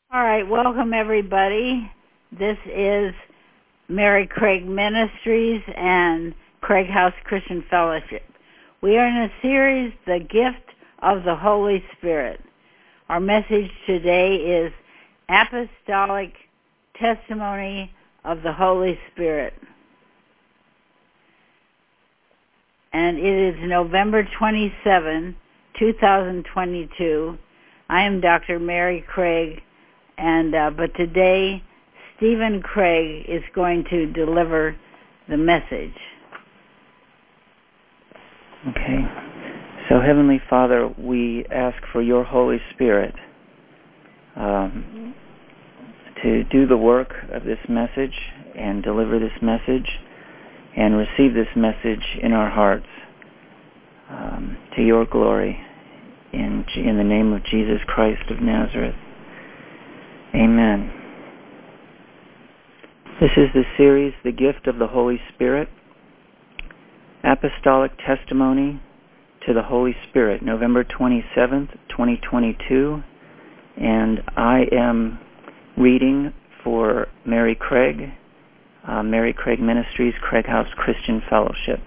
All right, welcome everybody. This is Mary Craig Ministries and Craig House Christian Fellowship. We are in a series, The Gift of the Holy Spirit. Our message today is Apostolic Testimony of the Holy Spirit. And it is November 27, 2022. I am Dr. Mary Craig. But today, Stephen Craig is going to deliver the message. Okay. So, Heavenly Father, we ask for your Holy Spirit to do the work of this message and deliver this message and receive this message in our hearts to your glory in the name of Jesus Christ of Nazareth. Amen. This is the series, The Gift of the Holy Spirit, Apostolic Testimony to the Holy Spirit, November 27th, 2022, and I am reading for Mary Craig Ministries, Craig House Christian Fellowship.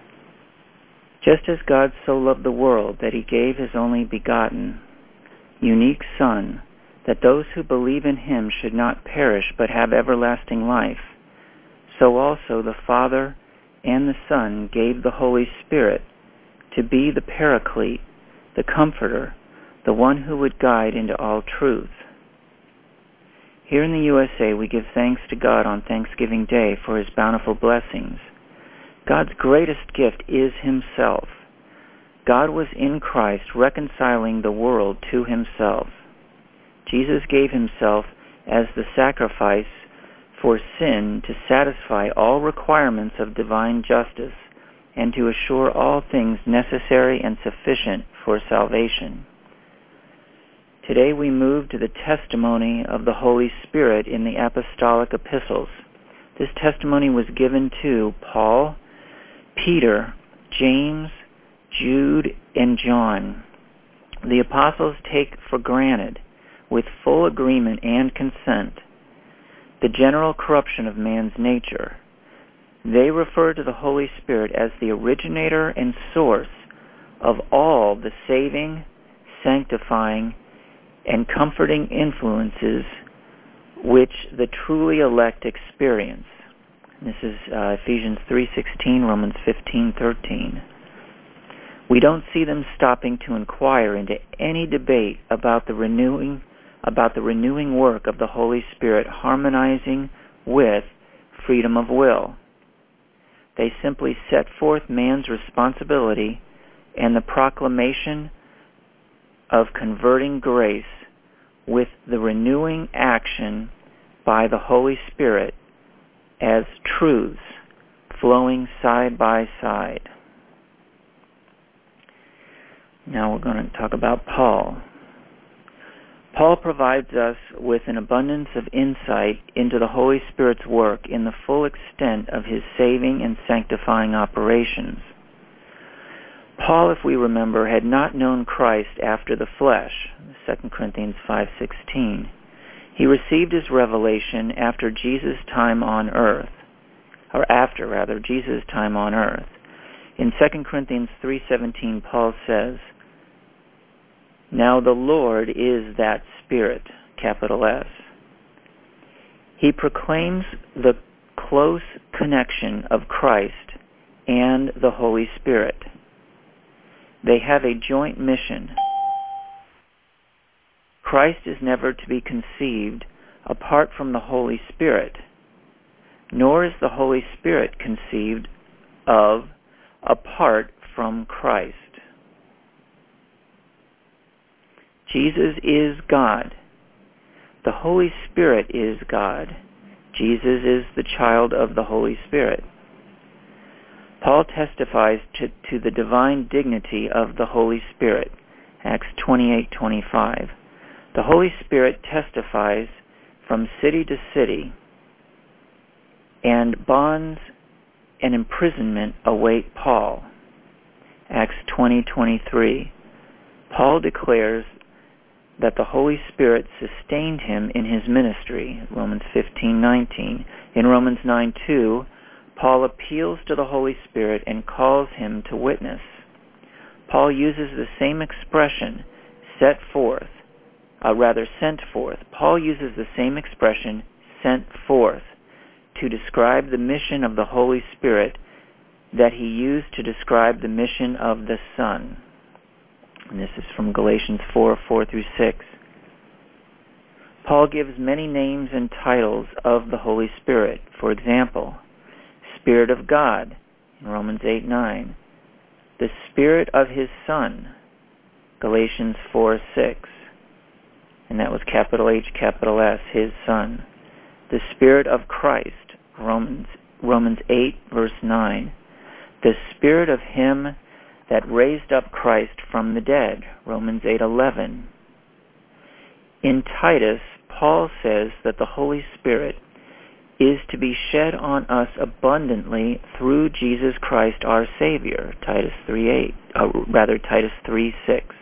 Just as God so loved the world that he gave his only begotten, unique Son, that those who believe in him should not perish but have everlasting life, so also the Father and the Son gave the Holy Spirit to be the Paraclete, the Comforter, the one who would guide into all truth. Here in the USA, we give thanks to God on Thanksgiving Day for his bountiful blessings. God's greatest gift is himself. God was in Christ reconciling the world to himself. Jesus gave himself as the sacrifice for sin to satisfy all requirements of divine justice and to assure all things necessary and sufficient for salvation. Today we move to the testimony of the Holy Spirit in the apostolic epistles. This testimony was given to Paul, Peter, James, Jude, and John. The apostles take for granted, with full agreement and consent, the general corruption of man's nature. They refer to the Holy Spirit as the originator and source of all the saving, sanctifying, and comforting influences which the truly elect experience. This is Ephesians 3:16, Romans 15:13. We don't see them stopping to inquire into any debate about the renewing work of the Holy Spirit harmonizing with freedom of will. They simply set forth man's responsibility and the proclamation of converting grace with the renewing action by the Holy Spirit as truths flowing side by side. Now we're going to talk about Paul. Paul provides us with an abundance of insight into the Holy Spirit's work in the full extent of his saving and sanctifying operations. Paul, if we remember, had not known Christ after the flesh, 2 Corinthians 5:16. He received his revelation after Jesus' time on earth, Jesus' time on earth. In 2 Corinthians 3:17, Paul says, "Now the Lord is that Spirit," capital S. He proclaims the close connection of Christ and the Holy Spirit. They have a joint mission. Christ is never to be conceived apart from the Holy Spirit, nor is the Holy Spirit conceived of apart from Christ. Jesus is God. The Holy Spirit is God. Jesus is the child of the Holy Spirit. Paul testifies to the divine dignity of the Holy Spirit, Acts 28:25. The Holy Spirit testifies from city to city, and bonds and imprisonment await Paul, Acts 20:23. Paul declares that the Holy Spirit sustained him in his ministry, Romans 15:19. In Romans 9:2, Paul appeals to the Holy Spirit and calls him to witness. Paul uses the same expression, sent forth. Paul uses the same expression, sent forth, to describe the mission of the Holy Spirit that he used to describe the mission of the Son. And this is from Galatians 4:4-6. Paul gives many names and titles of the Holy Spirit. For example, Spirit of God in Romans 8:9. The Spirit of His Son, Galatians 4:6. And that was capital H, capital S, His Son. The Spirit of Christ, Romans 8:9. The Spirit of Him that raised up Christ from the dead, Romans 8:11. In Titus, Paul says that the Holy Spirit is to be shed on us abundantly through Jesus Christ our Savior, Titus 3:6.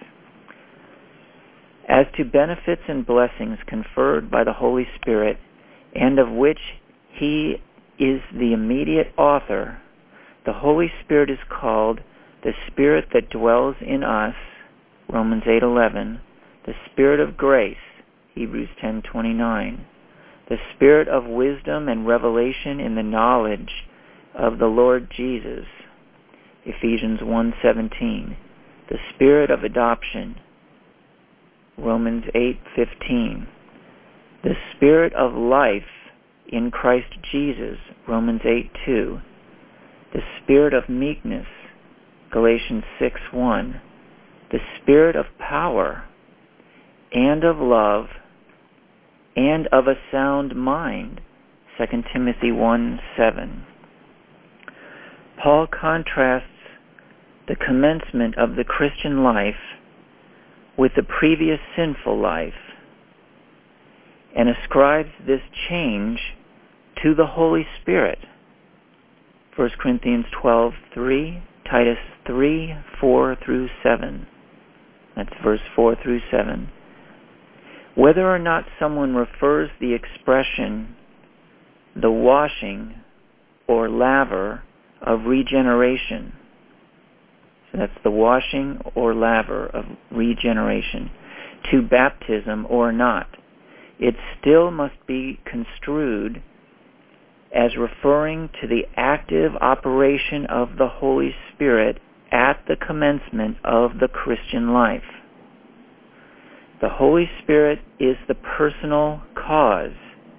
As to benefits and blessings conferred by the Holy Spirit, and of which He is the immediate author, the Holy Spirit is called the Spirit that dwells in us, Romans 8:11, the Spirit of grace, Hebrews 10:29, the Spirit of wisdom and revelation in the knowledge of the Lord Jesus, Ephesians 1:17, the Spirit of adoption, Romans 8:15, the Spirit of life in Christ Jesus, Romans 8:2, the Spirit of meekness, Galatians 6:1, the Spirit of power and of love and of a sound mind, 2 Timothy 1:7. Paul contrasts the commencement of the Christian life with the previous sinful life and ascribes this change to the Holy Spirit. 1 Corinthians 12:3, Titus 3:4-7. That's verse 4-7. Whether or not someone refers the expression the washing or laver of regeneration, so that's the washing or laver of regeneration, to baptism or not, it still must be construed as referring to the active operation of the Holy Spirit at the commencement of the Christian life. The Holy Spirit is the personal cause.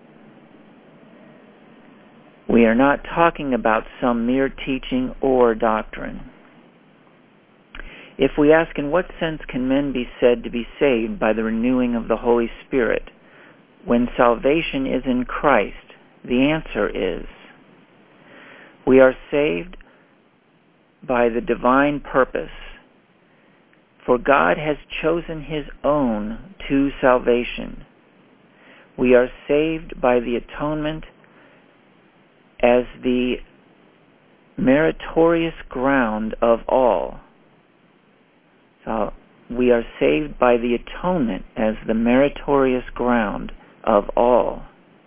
We are not talking about some mere teaching or doctrine. If we ask, in what sense can men be said to be saved by the renewing of the Holy Spirit when salvation is in Christ? The answer is, we are saved by the divine purpose. For God has chosen His own to salvation. We are saved by the atonement as the meritorious ground of all. So we are saved by the atonement as the meritorious ground of all.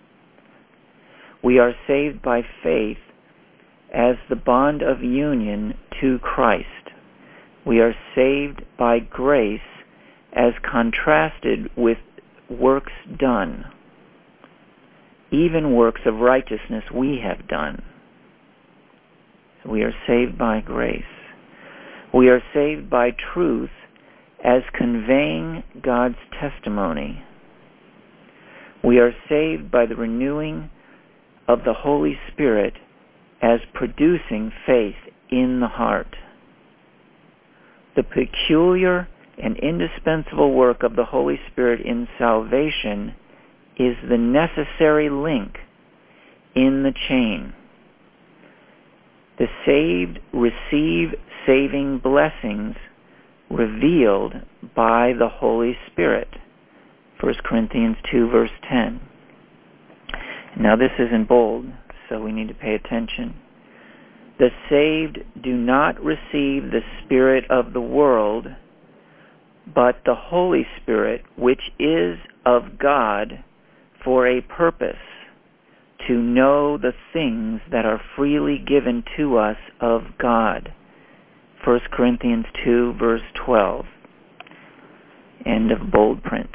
We are saved by faith as the bond of union to Christ. We are saved by grace as contrasted with works done, even works of righteousness we have done. So we are saved by grace. We are saved by truth as conveying God's testimony. We are saved by the renewing of the Holy Spirit as producing faith in the heart. The peculiar and indispensable work of the Holy Spirit in salvation is the necessary link in the chain. The saved receive saving blessings revealed by the Holy Spirit. 1 Corinthians 2, verse 10. Now this is in bold, so we need to pay attention. The saved do not receive the spirit of the world, but the Holy Spirit, which is of God for a purpose, to know the things that are freely given to us of God. 1 Corinthians 2, verse 12. End of bold print.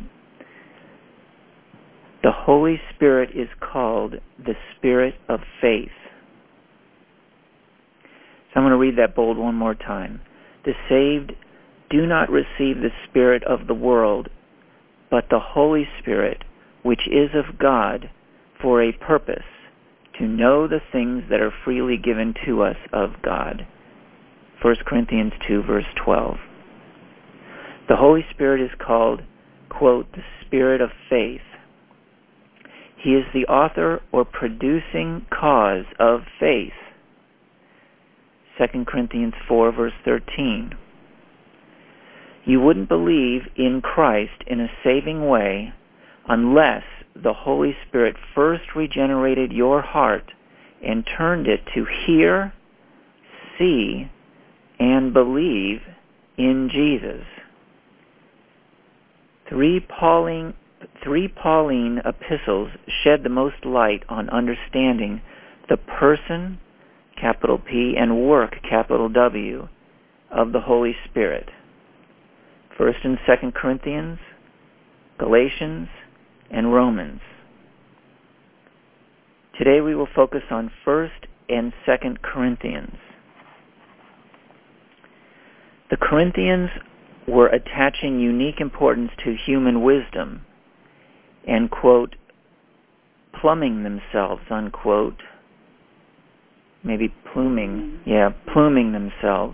The Holy Spirit is called the Spirit of faith. So I'm going to read that bold one more time. The saved do not receive the spirit of the world, but the Holy Spirit, which is of God, for a purpose, to know the things that are freely given to us of God. 1 Corinthians 2, verse 12. The Holy Spirit is called, quote, the Spirit of faith. He is the author or producing cause of faith. 2 Corinthians 4, verse 13. You wouldn't believe in Christ in a saving way unless the Holy Spirit first regenerated your heart and turned it to hear, see, and believe in Jesus. Three Pauline epistles shed the most light on understanding the person, capital P, and work, capital W, of the Holy Spirit. 1st and 2nd Corinthians, Galatians, and Romans. Today we will focus on 1st and 2nd Corinthians. The Corinthians were attaching unique importance to human wisdom and, quote, pluming themselves, unquote, maybe pluming themselves.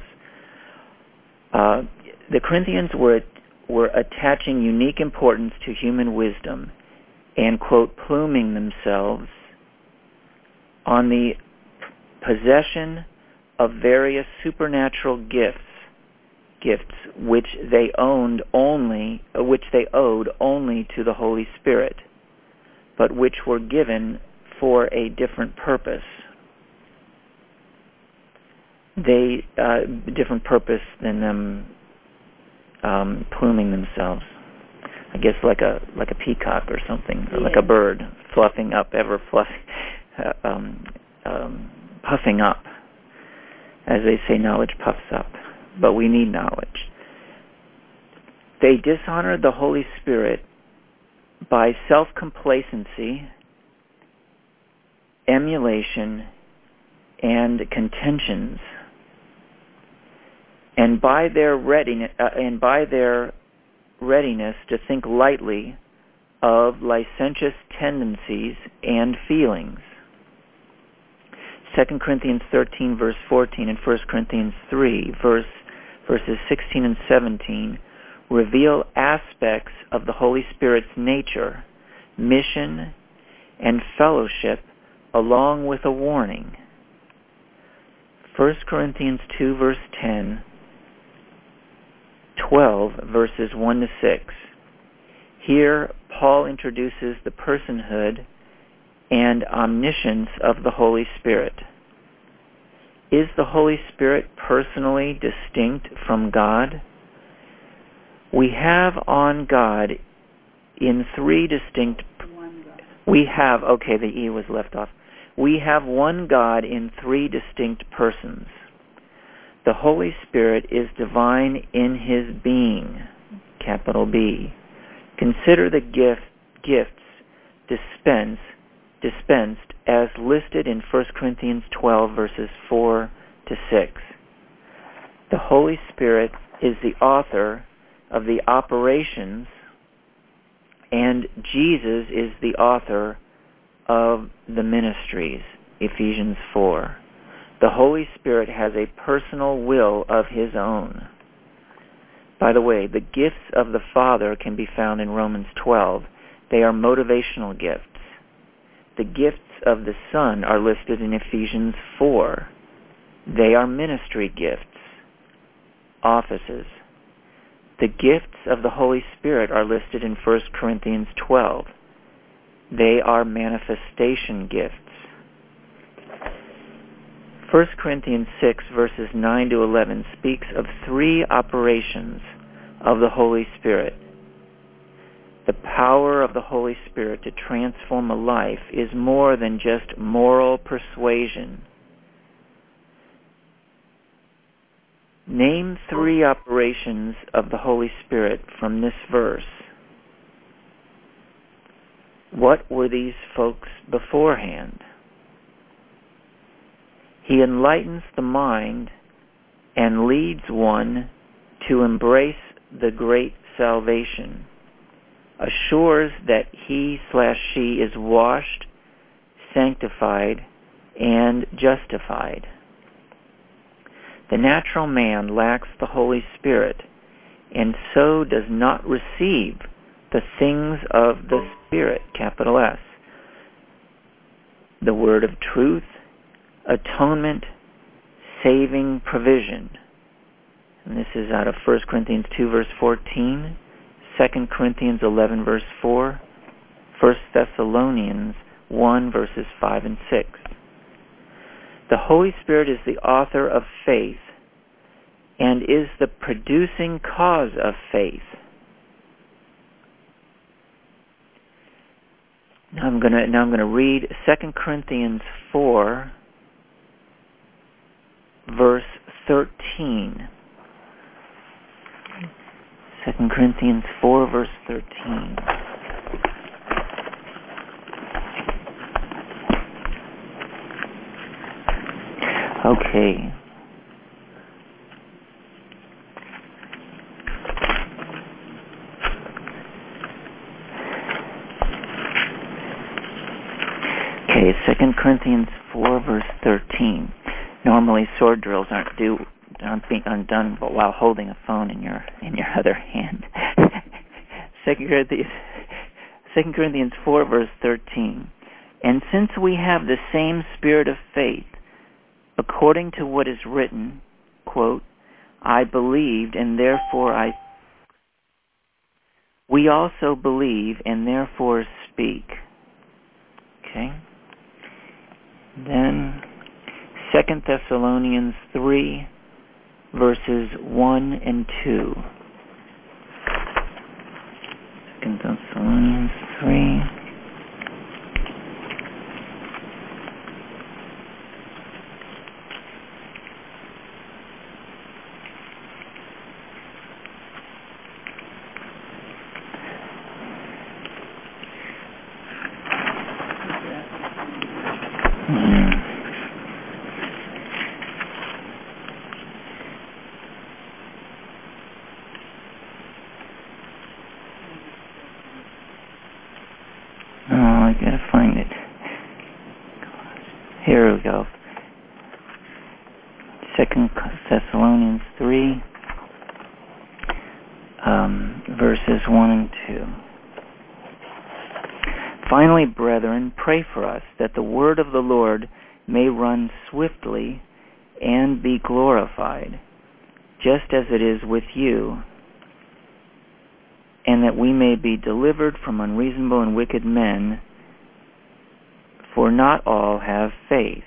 The Corinthians were attaching unique importance to human wisdom and, quote, pluming themselves on the possession of various supernatural gifts which they owed only to the Holy Spirit, but which were given for a different purpose. Different purpose than them pluming themselves. I guess like a peacock or something, or like a bird puffing up, puffing up. As they say, knowledge puffs up, but we need knowledge. They dishonored the Holy Spirit by self-complacency, emulation, and contentions, and by their readiness to think lightly of licentious tendencies and feelings. 2 Corinthians 13, verse 14, and 1 Corinthians 3, verses 16 and 17, reveal aspects of the Holy Spirit's nature, mission, and fellowship, along with a warning. 1 Corinthians 2, verse 10, 12, verses 1 to 6. Here, Paul introduces the personhood and omniscience of the Holy Spirit. Is the Holy Spirit personally distinct from God? We have on God in three distinct... We have one God in three distinct persons. The Holy Spirit is divine in His being, capital B. Consider the gifts dispensed as listed in 1 Corinthians 12, verses 4 to 6. The Holy Spirit is the author of the operations, and Jesus is the author of the ministries, Ephesians 4. The Holy Spirit has a personal will of His own. By the way, the gifts of the Father can be found in Romans 12. They are motivational gifts. The gifts of the Son are listed in Ephesians 4. They are ministry gifts, offices. The gifts of the Holy Spirit are listed in 1 Corinthians 12. They are manifestation gifts. 1 Corinthians 6, verses 9 to 11 speaks of three operations of the Holy Spirit. The power of the Holy Spirit to transform a life is more than just moral persuasion. Name 3 operations of the Holy Spirit from this verse. What were these folks beforehand? He enlightens the mind and leads one to embrace the great salvation, assures that he/she is washed, sanctified, and justified. The natural man lacks the Holy Spirit, and so does not receive the things of the Spirit, capital S. The word of truth, atonement, saving provision. And this is out of 1 Corinthians 2, verse 14, 2 Corinthians 11, verse 4, 1 Thessalonians 1, verses 5 and 6. The Holy Spirit is the author of faith and is the producing cause of faith. Now I'm going to read 2 Corinthians 4, verse 13. 2 Corinthians 4, verse 13. Okay. Okay, 2 Corinthians 4, verse 13. Normally sword drills aren't being undone while holding a phone in your other hand. 2 Corinthians 4, verse 13. And since we have the same spirit of faith, according to what is written, quote, I believed and therefore we also believe and therefore speak. Okay? Then 2 Thessalonians 3, verses 1 and 2. 2 Thessalonians 3. I gotta find it. Here we go. 2 Thessalonians 3, verses 1 and 2. Finally, brethren, pray for us that the word of the Lord may run swiftly and be glorified, just as it is with you, and that we may be delivered from unreasonable and wicked men, for not all have faith.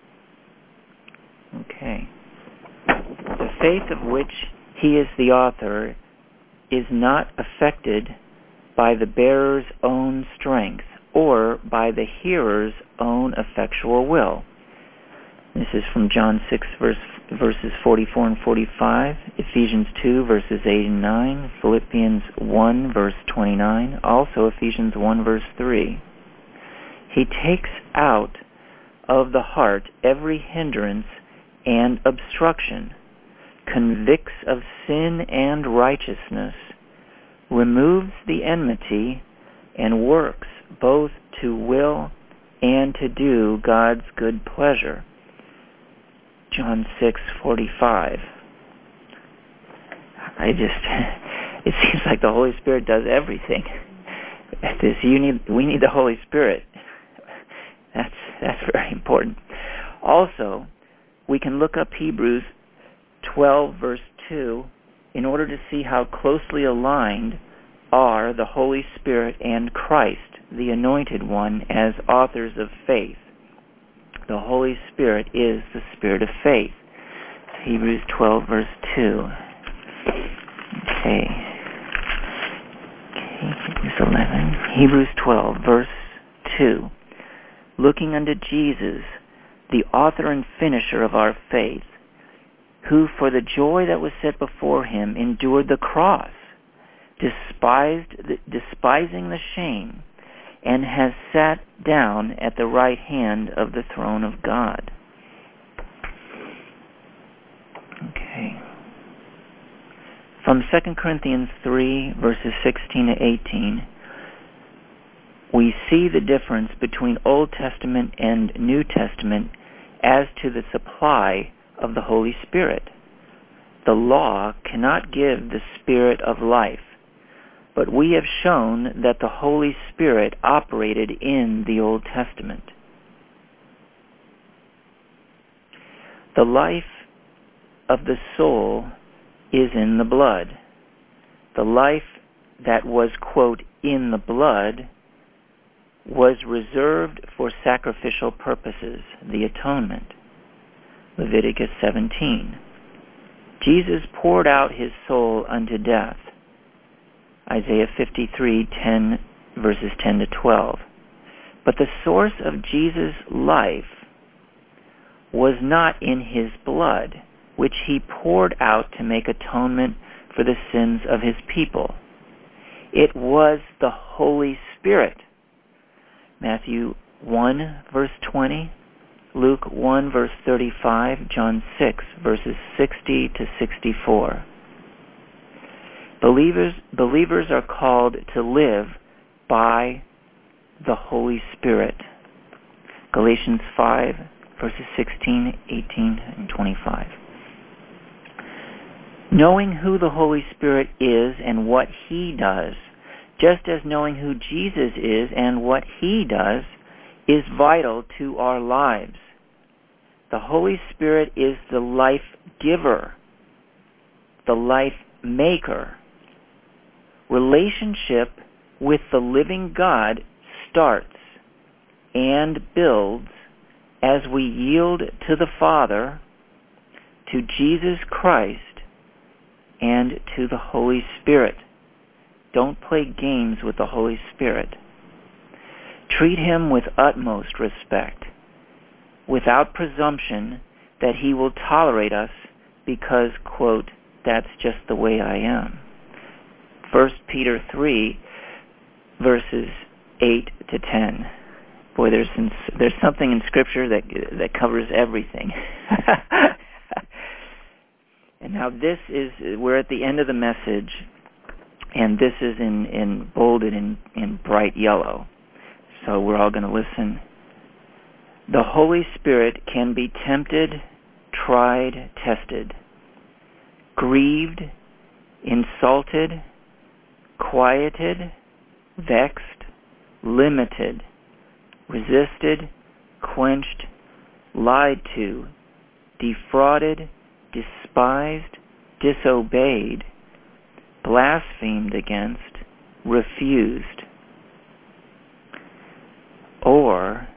Okay. The faith of which he is the author is not affected by the bearer's own strength or by the hearer's own effectual will. This is from John 6, verses 44 and 45, Ephesians 2, verses 8 and 9, Philippians 1, verse 29, also Ephesians 1, verse 3. He takes out of the heart every hindrance and obstruction, convicts of sin and righteousness, removes the enmity, and works both to will and to do God's good pleasure. John 6:45. It seems like the Holy Spirit does everything. We need the Holy Spirit. That's very important. Also, we can look up Hebrews 12, verse 2, in order to see how closely aligned are the Holy Spirit and Christ, the Anointed One, as authors of faith. The Holy Spirit is the Spirit of faith. Hebrews 12, verse 2. Okay, Hebrews 11. Hebrews 12, verse 2. Looking unto Jesus, the author and finisher of our faith, who for the joy that was set before him endured the cross, despising the shame, and has sat down at the right hand of the throne of God. Okay. From 2 Corinthians 3, verses 16 to 18, we see the difference between Old Testament and New Testament as to the supply of the Holy Spirit. The law cannot give the Spirit of life, but we have shown that the Holy Spirit operated in the Old Testament. The life of the soul is in the blood. The life that was, quote, in the blood was reserved for sacrificial purposes, the atonement. Leviticus 17. Jesus poured out his soul unto death. Isaiah 53:10, verses 10 to 12. But the source of Jesus' life was not in his blood, which he poured out to make atonement for the sins of his people. It was the Holy Spirit. Matthew 1, verse 20, Luke 1, verse 35, John 6, verses 60 to 64. Believers are called to live by the Holy Spirit. Galatians 5, verses 16, 18, and 25. Knowing who the Holy Spirit is and what he does, just as knowing who Jesus is and what he does, is vital to our lives. The Holy Spirit is the life giver, the life maker. Relationship with the living God starts and builds as we yield to the Father, to Jesus Christ, and to the Holy Spirit. Don't play games with the Holy Spirit. Treat him with utmost respect, without presumption that he will tolerate us because, quote, that's just the way I am. 1 Peter 3, verses 8 to 10. Boy, there's something in Scripture that covers everything. And now we're at the end of the message, and this is in bolded in bright yellow. So we're all going to listen. The Holy Spirit can be tempted, tried, tested, grieved, insulted, quieted, vexed, limited, resisted, quenched, lied to, defrauded, despised, disobeyed, blasphemed against, refused, or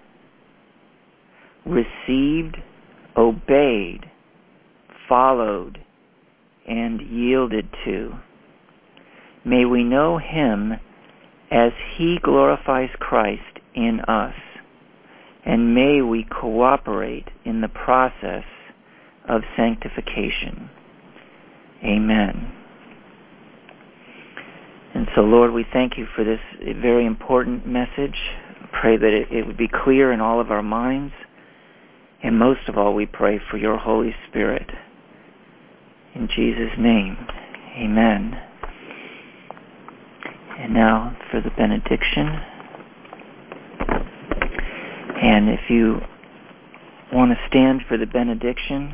received, obeyed, followed, and yielded to. May we know him as he glorifies Christ in us, and may we cooperate in the process of sanctification. Amen. And so, Lord, we thank you for this very important message. Pray that it would be clear in all of our minds. And most of all, we pray for your Holy Spirit. In Jesus' name, amen. And now for the benediction. And if you want to stand for the benediction,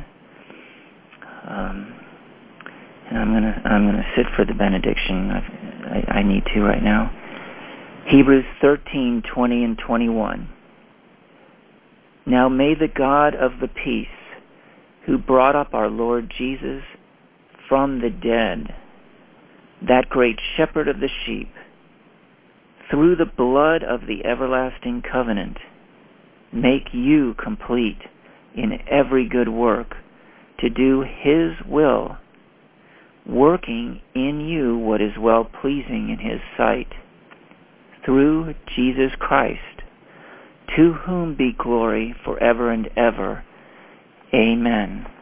and I'm gonna sit for the benediction. I need to right now. Hebrews 13:20 and 21. Now may the God of the peace, who brought up our Lord Jesus from the dead, that great shepherd of the sheep, through the blood of the everlasting covenant, make you complete in every good work to do his will, working in you what is well-pleasing in his sight, through Jesus Christ, to whom be glory forever and ever. Amen.